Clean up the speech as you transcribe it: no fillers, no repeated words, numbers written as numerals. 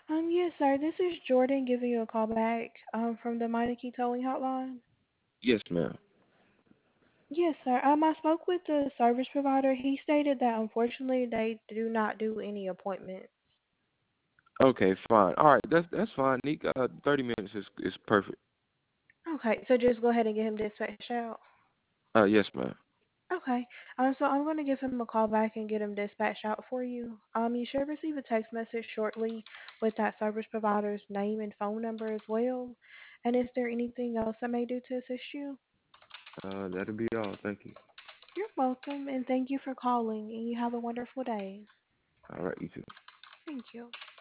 Yes, sir. This is Jordan giving you a call back from the Meineke Towing Hotline. Yes, ma'am. Yes, sir. I spoke with the service provider. He stated that unfortunately they do not do any appointments. Okay, fine. All right, that's fine. Nick, 30 minutes is perfect. Okay, so just go ahead and get him dispatched out. Yes, ma'am. Okay. So I'm going to give him a call back and get him dispatched out for you. You should receive a text message shortly with that service provider's name and phone number as well. And is there anything else I may do to assist you? That'll be all. Thank you. You're welcome, and thank you for calling, and you have a wonderful day. All right, you too. Thank you.